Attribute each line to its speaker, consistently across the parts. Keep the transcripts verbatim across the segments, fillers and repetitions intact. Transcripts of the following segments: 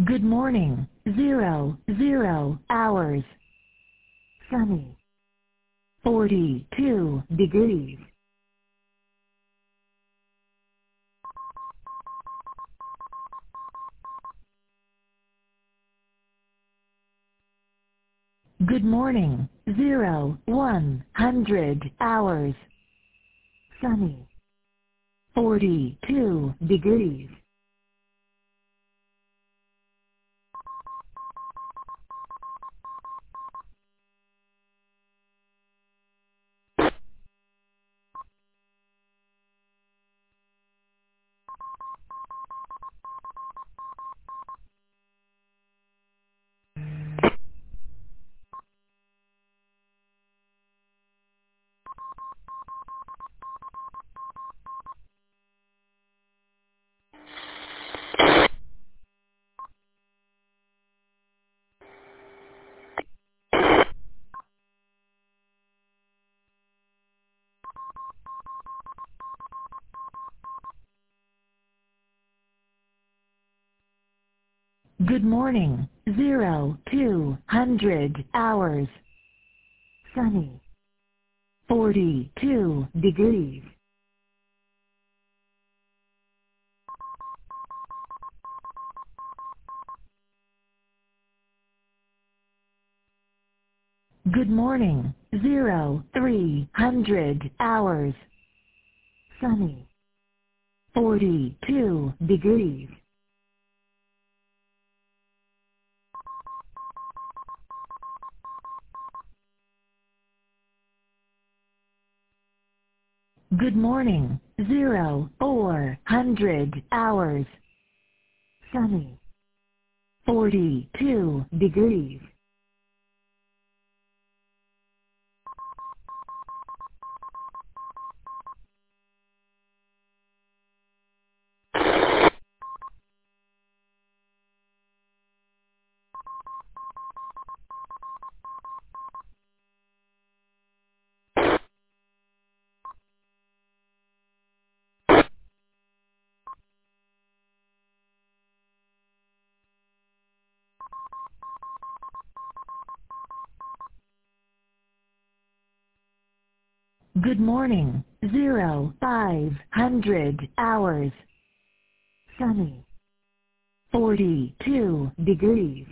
Speaker 1: Good morning. Zero, zero hours. Sunny. Forty-two degrees. Good morning. Zero, one hundred hours. Sunny. Forty-two degrees. Good morning. Zero, two hundred hours. Sunny. Forty-two degrees. Good morning. Zero, three hundred hours. Sunny. Forty-two degrees. Good morning. Zero, four hundred hours. Sunny. Forty-two degrees. Good morning. Zero, five hundred hours. Sunny. Forty-two degrees.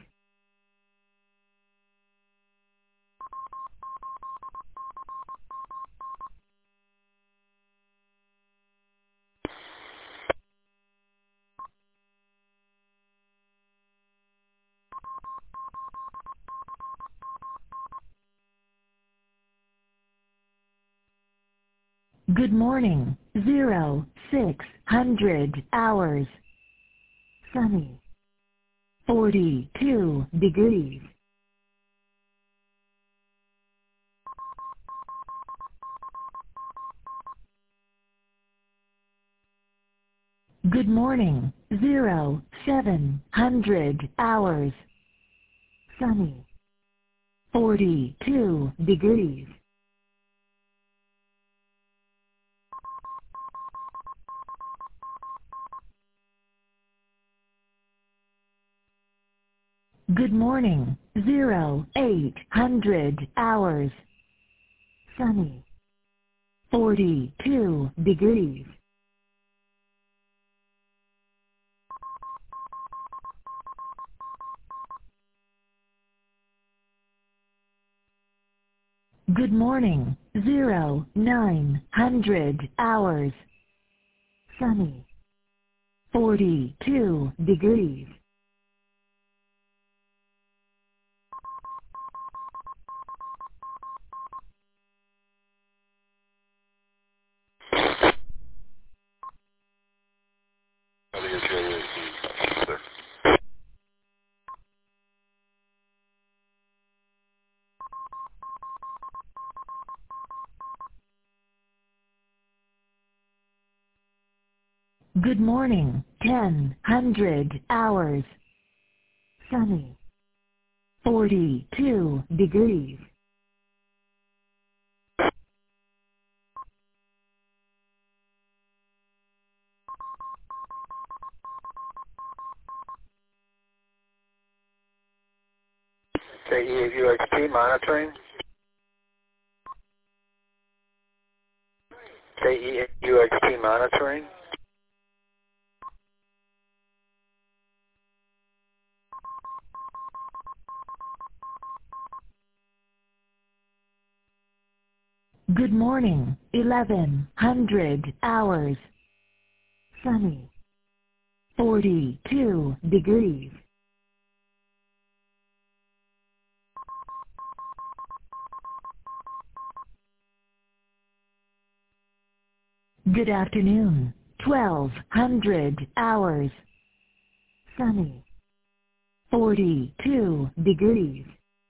Speaker 1: Good morning. Zero, six hundred hours. Sunny. Forty-two degrees. Good morning. Zero, seven hundred hours. Sunny. Forty-two degrees. Good morning. Zero, eight hundred hours. Sunny. Forty-two degrees. Good morning. Zero, nine hundred hours. Sunny. Forty-two degrees. Good morning. Ten hundred hours. Sunny. Forty-two degrees.
Speaker 2: K E U X T monitoring. K E U X T monitoring.
Speaker 1: Good morning, eleven hundred hours. Sunny. forty-two degrees. Good afternoon, twelve hundred hours. Sunny. forty-two degrees.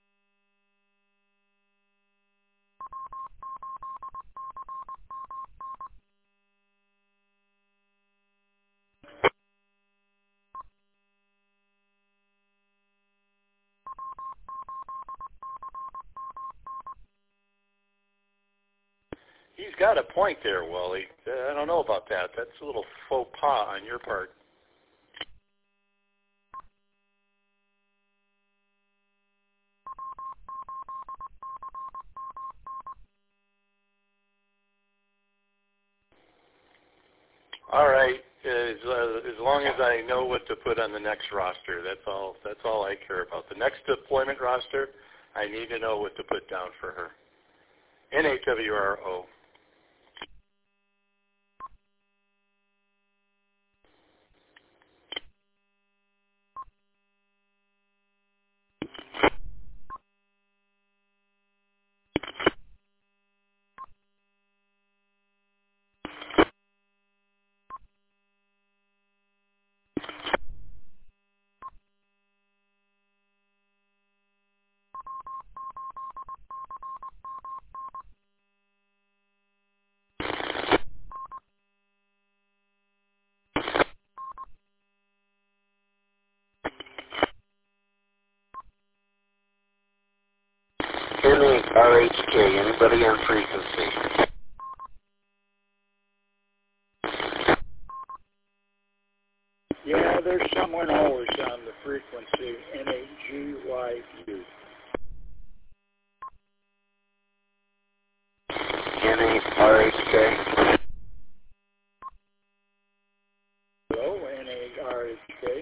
Speaker 2: He's got a point there, Wally. Uh, I don't know about that. That's a little faux pas on your part. All right. As, uh, as long as I know what to put on the next roster, that's all. That's all I care about. The next deployment roster, I need to know what to put down for her. N H W R O.
Speaker 3: N A R H K, anybody on frequency?
Speaker 4: Yeah, there's someone always on the frequency, N A G Y U.
Speaker 3: N A R H K?
Speaker 4: Hello, N A R H K.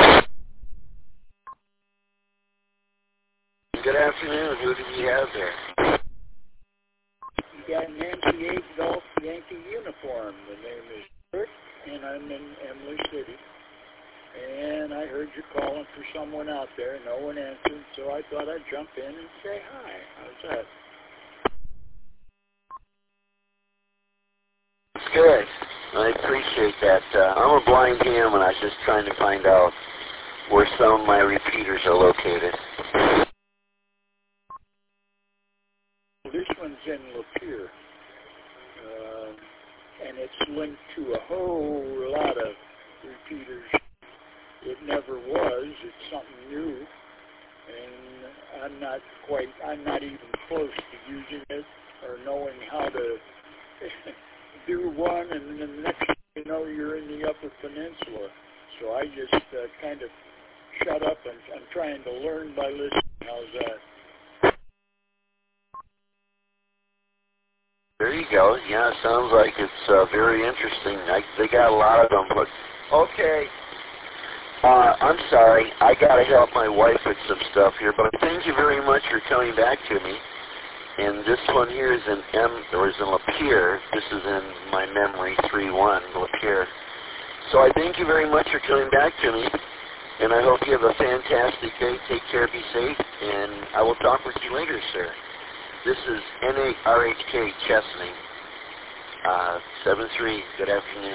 Speaker 3: Good afternoon. Who do we have there?
Speaker 4: You got Nancy eight Golf Yankee uniform. The name is Rick, and I'm in Emily City. And I heard you calling for someone out there. No one answered, so I thought I'd jump in and say hi. How's that?
Speaker 3: Good. I appreciate that. Uh, I'm a blind ham, and I was just trying to find out where some of my repeaters are located.
Speaker 4: This one's in Lapeer, uh, and it's linked to a whole lot of repeaters. It never was. It's something new, and I'm not quite, I'm not even close to using it or knowing how to do one, and then the next thing you know, you're in the Upper Peninsula. So I just uh, kind of shut up and I'm trying to learn by listening. How's that?
Speaker 3: There you go. Yeah, it sounds like it's uh, very interesting. I, they got a lot of them, but okay. Uh, I'm sorry. I got to help my wife with some stuff here, but thank you very much for coming back to me. And this one here is in M, or is in Lapeer. This is in my memory, three one, Lapeer. So I thank you very much for coming back to me, and I hope you have a fantastic day. Take care, be safe, and I will talk with you later, sir. This is N A R H K Chesney, uh, seven three. Good afternoon.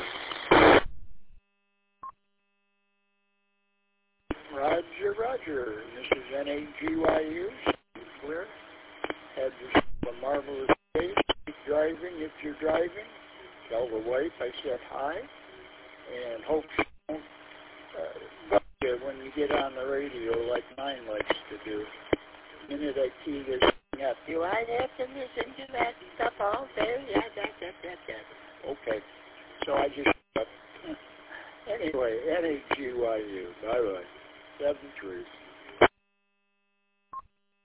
Speaker 4: Roger, Roger. This is N A G Y U. Clear. Have yourself a marvelous day. Keep driving if you're driving. Tell the wife I said hi, and hope she won't uh, bug you when you get on the radio like mine likes to do. The minute I key this thing up, do I have to listen to that stuff all day? Yeah, that, that, that, that. Okay. So I just uh, anyway, N A G Y U. Bye bye. Seven three.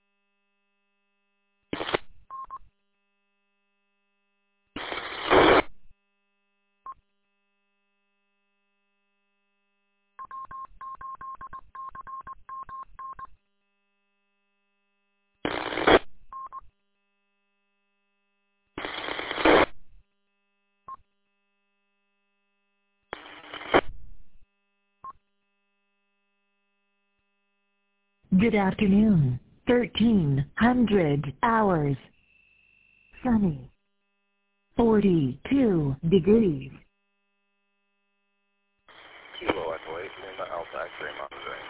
Speaker 1: Good afternoon. thirteen hundred hours. Sunny. forty-two degrees.
Speaker 3: Kilo Echo eight, Lima Alpha X-ray monitoring.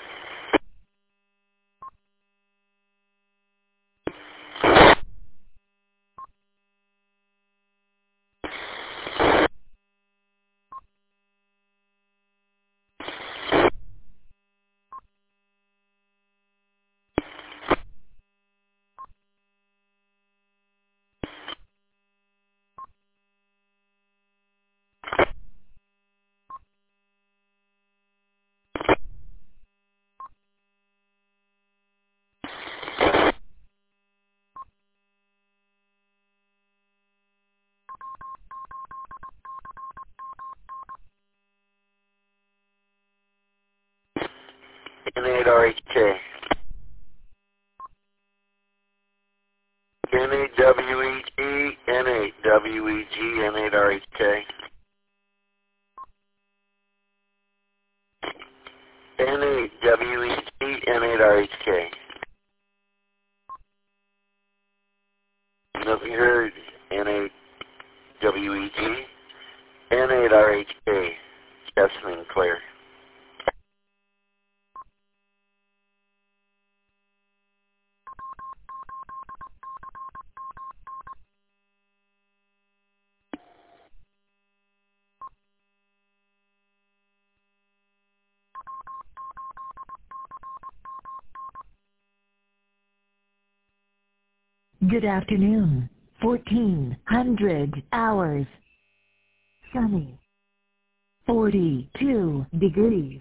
Speaker 3: N eight R H K. N eight W E G, N eight W E G, N eight R H K. N eight W E G, N eight R H K. Nothing heard. N eight W E G, N eight R H K. Specimen clear.
Speaker 1: Good afternoon. fourteen hundred hours. Sunny. forty-two degrees.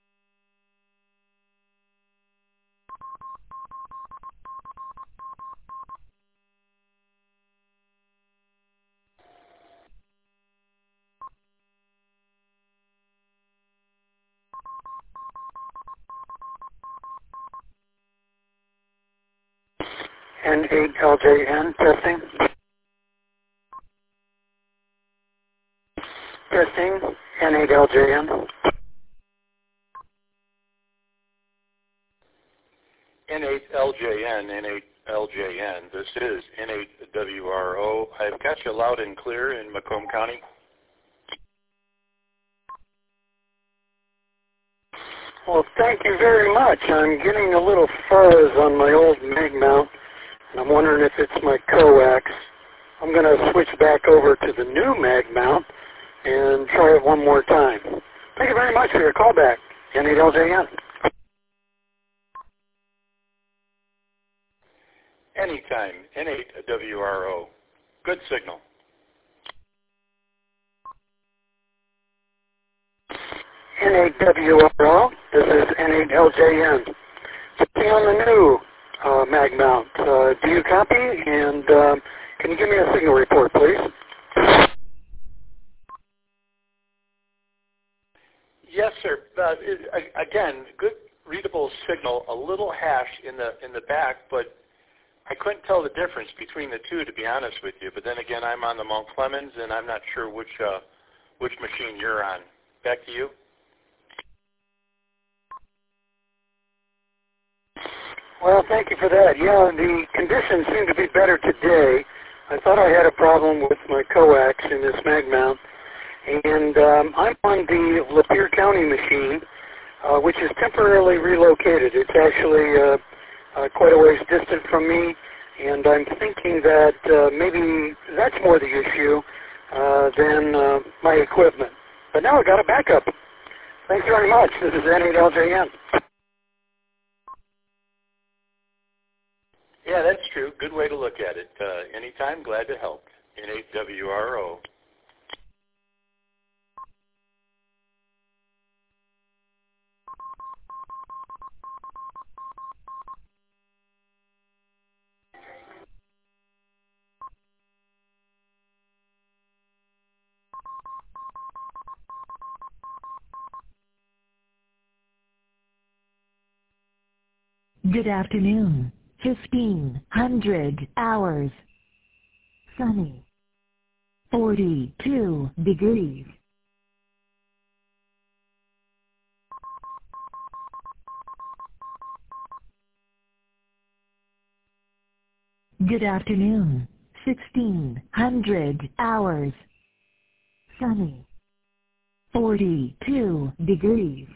Speaker 4: N eight L J N, testing. Testing, N eight L J N.
Speaker 2: N eight L J N, N eight L J N. This is N eight W R O. I've got you loud and clear in Macomb County.
Speaker 4: Well, thank you very much. I'm getting a little fuzz on my old mag mount, and I'm wondering if it's my coax. I'm going to switch back over to the new mag mount and try it one more time. Thank you very much for your call back, N eight L J N.
Speaker 2: Anytime, N eight W R O. Good signal.
Speaker 4: N eight W R O, this is N eight L J N. Checking on the new uh, mag mount. Uh, do you copy? And um, can you give me a signal report, please?
Speaker 2: Yes, sir. Uh, it, again, good readable signal. A little hash in the in the back, but I couldn't tell the difference between the two, to be honest with you. But then again, I'm on the Mount Clemens, and I'm not sure which uh, which machine you're on. Back to you.
Speaker 4: Well, thank you for that. Yeah, the conditions seem to be better today. I thought I had a problem with my coax in this mag mount. And um, I'm on the Lapeer County machine, uh, which is temporarily relocated. It's actually uh, uh, quite a ways distant from me, and I'm thinking that uh, maybe that's more the issue uh, than uh, my equipment. But now I got a backup. Thanks very much. This is N eight L J N.
Speaker 2: Yeah, that's true. Good way to look at it. Uh, anytime, glad to help. N eight W R O.
Speaker 1: Good afternoon. fifteen hundred hours. Sunny. forty-two degrees. Good afternoon. sixteen hundred hours. Sunny. forty-two degrees.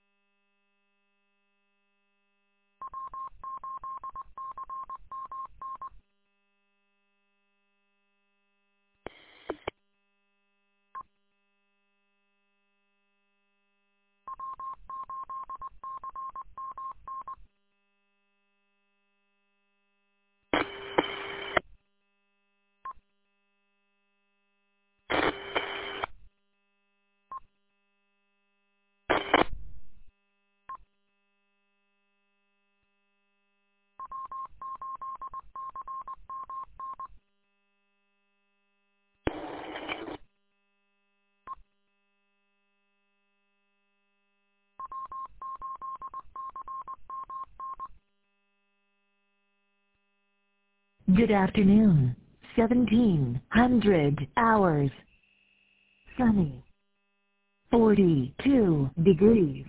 Speaker 1: Good afternoon. seventeen hundred hours. Sunny. forty-two degrees.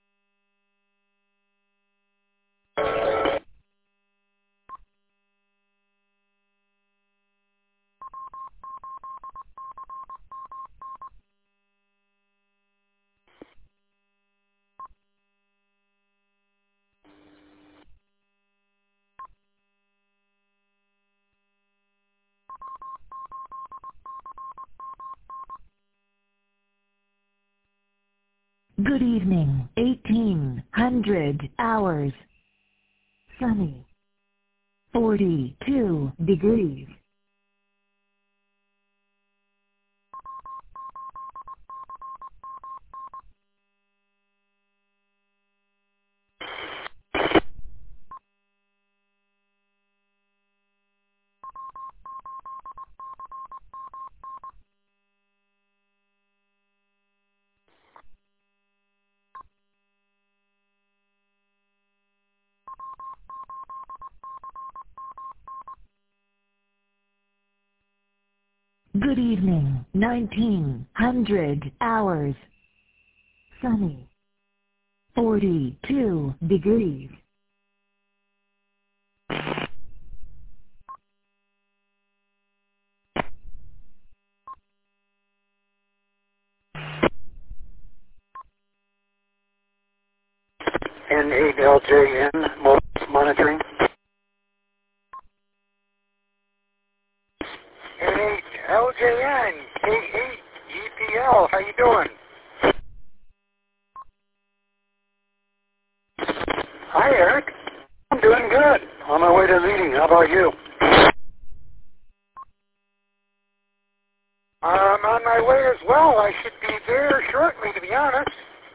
Speaker 1: Good evening. eighteen hundred hours. Sunny. forty-two degrees. Good evening. nineteen hundred hours. Sunny. forty-two degrees.
Speaker 5: N eight L J N monitoring. N eight L J N, K eight E P L, how you doing? Hi, Eric. I'm doing good. On my way to the meeting. How about you? I'm on my way as well. I should be there shortly, to be honest.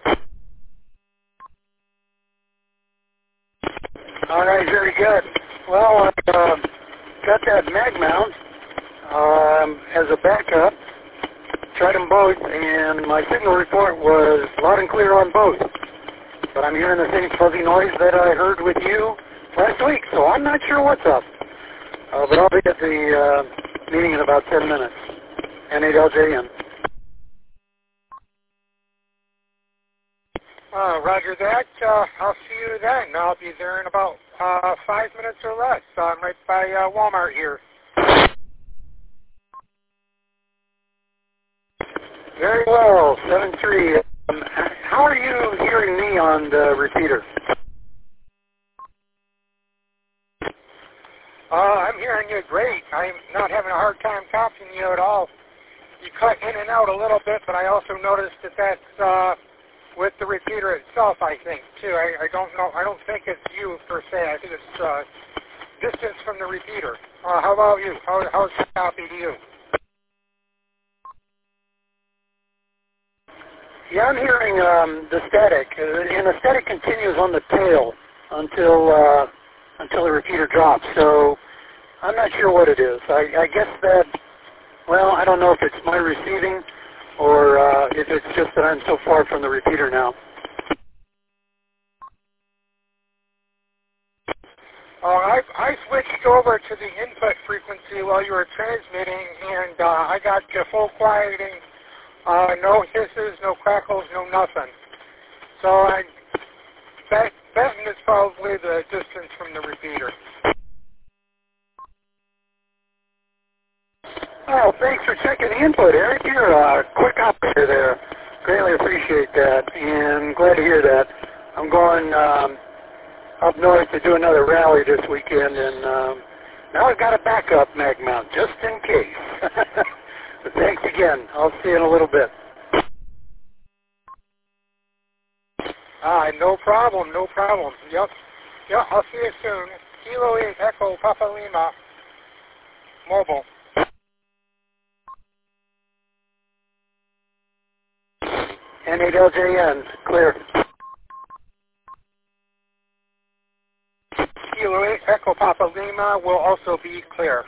Speaker 5: All right, very good. Well, I uh, got that mag mount um, as a backup. Tried them both, and my signal report was loud and clear on both. But I'm hearing the same fuzzy noise that I heard with you last week, so I'm not sure what's up. Uh, but I'll be at the uh, meeting in about ten minutes. N eight L J N. Uh, roger that. Uh, I'll see you then. I'll be there in about uh, five minutes or less. I'm right by uh, Walmart here. Very well, seven three. Um, how are you hearing me on the repeater? Uh, I'm hearing you great. I'm not having a hard time copying you at all. You cut in and out a little bit, but I also noticed that that's uh, with the repeater itself, I think, too. I, I don't know. I don't think it's you, per se. I think it's uh, distance from the repeater. Uh, how about you? How, how's the copy to you? Yeah, I'm hearing um, the static, uh, and the static continues on the tail until uh, until the repeater drops. So I'm not sure what it is. I, I guess that, well, I don't know if it's my receiving or uh, if it's just that I'm so far from the repeater now. Uh, I, I switched over to the input frequency while you were transmitting, and uh, I got uh, full quieting. Uh, no hisses, no crackles, no nothing. So I bet, betting it's probably the distance from the repeater. Well, thanks for checking the input, Eric. You're a quick operator there. Greatly appreciate that, and glad to hear that. I'm going um, up north to do another rally this weekend, and um, now I've got a backup mag mount just in case. But thanks again. I'll see you in a little bit.
Speaker 6: Ah, no problem, no problem. Yep, yep, I'll see you soon. Kilo eight Echo Papa Lima, mobile.
Speaker 5: N eight L J N, clear.
Speaker 6: Kilo eight Echo Papa Lima will also be clear.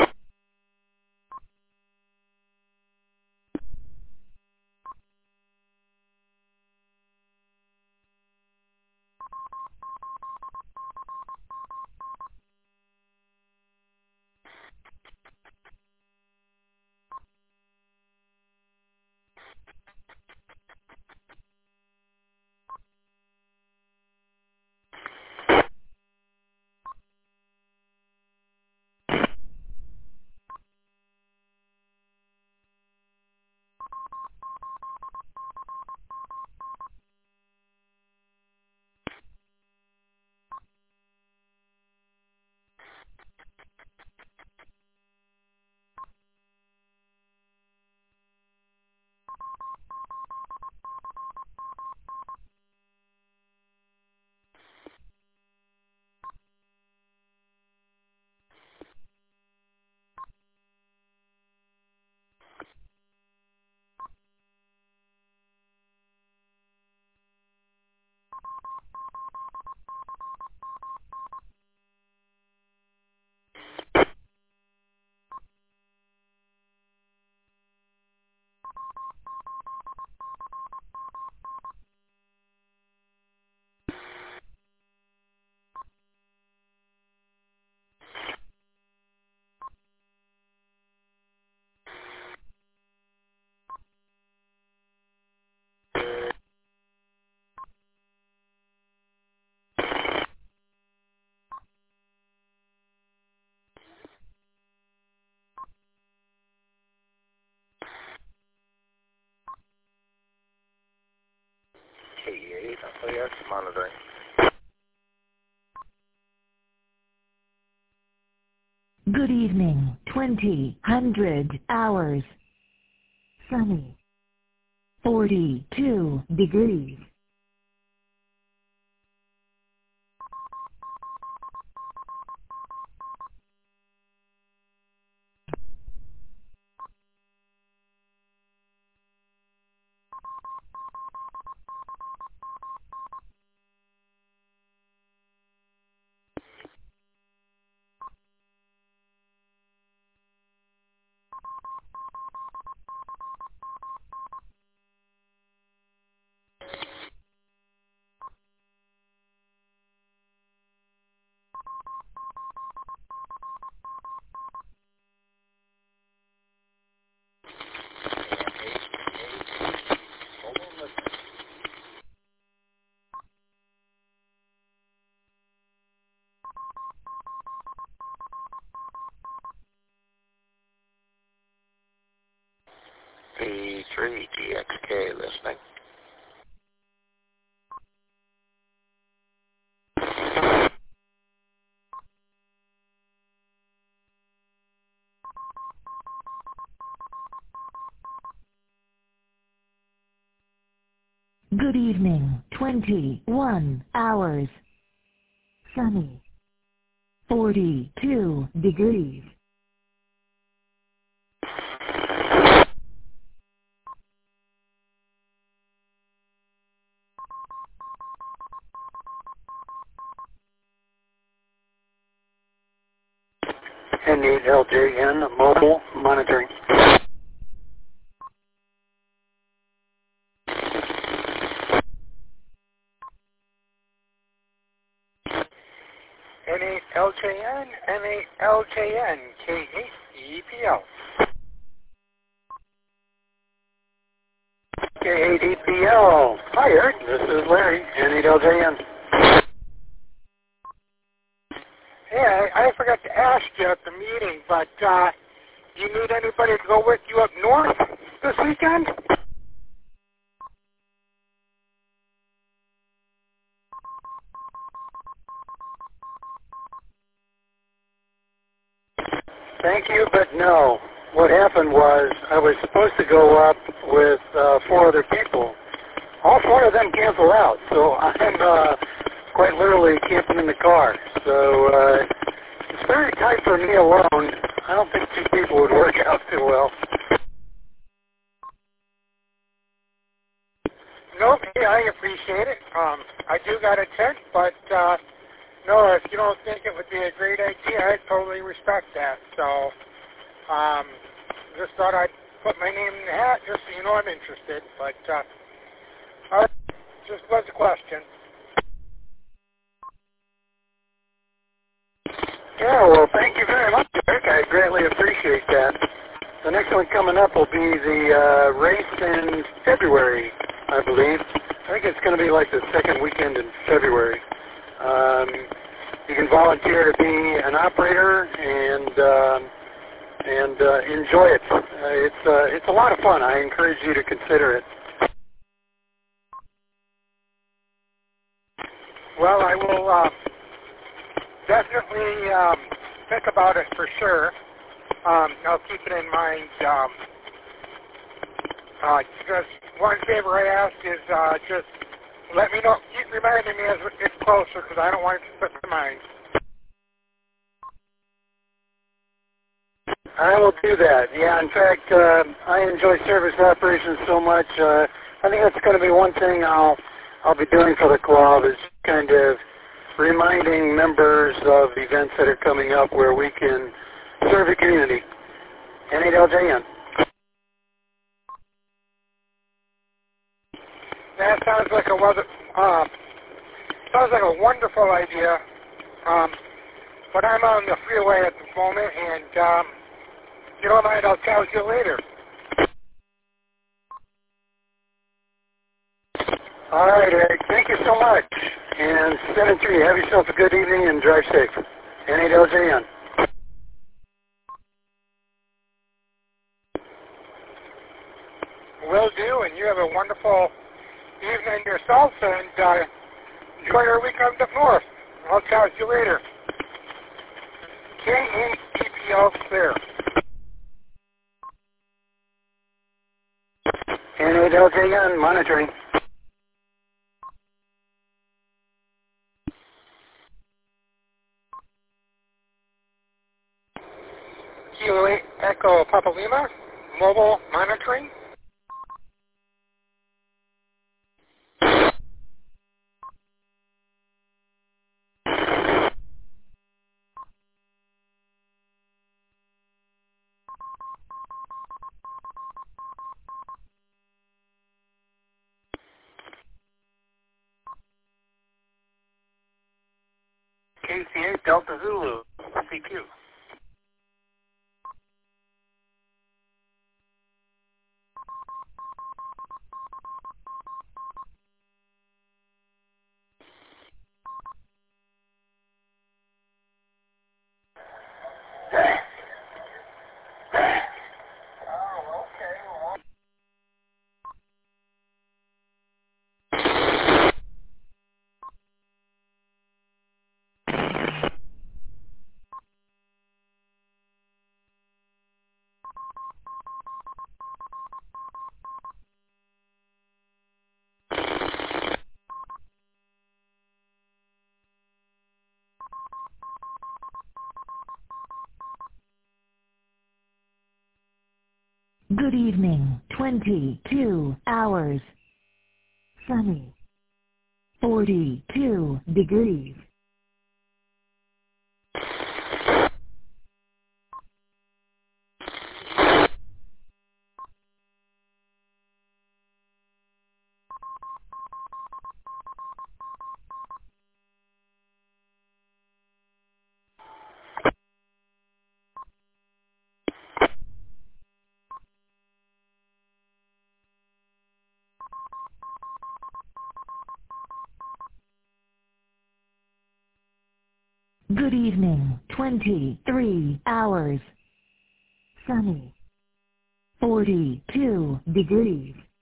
Speaker 3: K eight, L A X monitoring.
Speaker 1: Good evening, twenty hundred hours. Sunny. forty-two degrees.
Speaker 3: P three T X K listening.
Speaker 1: Good evening, twenty-one hours. Sunny. forty-two degrees.
Speaker 5: N eight L J N, mobile monitoring.
Speaker 6: N eight L J N, N eight L J N, K eight E P L.
Speaker 5: K eight E P L. Hi, Eric. This is Larry, N eight L J N.
Speaker 6: Hey, I, I forgot to ask you at the meeting, but uh, you need anybody to go with you up north this weekend?
Speaker 5: Thank you, but no. What happened was I was supposed to go up with uh, four other people. All four of them canceled out, so I'm uh, quite literally camping in the car. So uh, it's very tight for me alone. I don't think two people would work out too well.
Speaker 6: No, yeah, I appreciate it. Um, I do got a tent, but uh, no, if you don't think it would be a great idea, I totally respect that. So um, just thought I'd put my name in the hat just so you know I'm interested. But uh, all right, just was a question.
Speaker 5: Yeah, well, thank you very much, Eric. I greatly appreciate that. The next one coming up will be the uh, race in February, I believe. I think it's going to be like the second weekend in February. Um, you can volunteer to be an operator and um, and uh, enjoy it. Uh, it's uh, it's a lot of fun. I encourage you to consider it.
Speaker 6: Well, I will uh, definitely um, think about it for sure. Um, I'll keep it in mind. Um, uh, just one favor I ask is uh, just let me know. Keep reminding me as it gets closer because I don't want it to slip my mind.
Speaker 5: I will do that. Yeah, in fact, uh, I enjoy service operations so much. Uh, I think that's going to be one thing I'll I'll be doing for the club is kind of reminding members of events that are coming up where we can serve the community. N eight L J N.
Speaker 6: That sounds like a was uh, sounds like a wonderful idea. Um, but I'm on the freeway at the moment, and um, if you don't mind, I'll tell you later.
Speaker 5: All right, Eric. Thank you so much. And seven three, have yourself a good evening and drive safe. N eight L J N.
Speaker 6: Will do, and you have a wonderful evening yourself, and uh, enjoy your weekend up north. I'll talk to you later. K A P P L clear.
Speaker 5: N eight L J N monitoring.
Speaker 6: Kilo eight Echo Papa Lima, mobile monitoring.
Speaker 5: K C eight Delta Zulu, C Q.
Speaker 1: Good evening. twenty-two hours. Sunny. forty-two degrees. Good evening. twenty-three hours. sunny. forty-two degrees.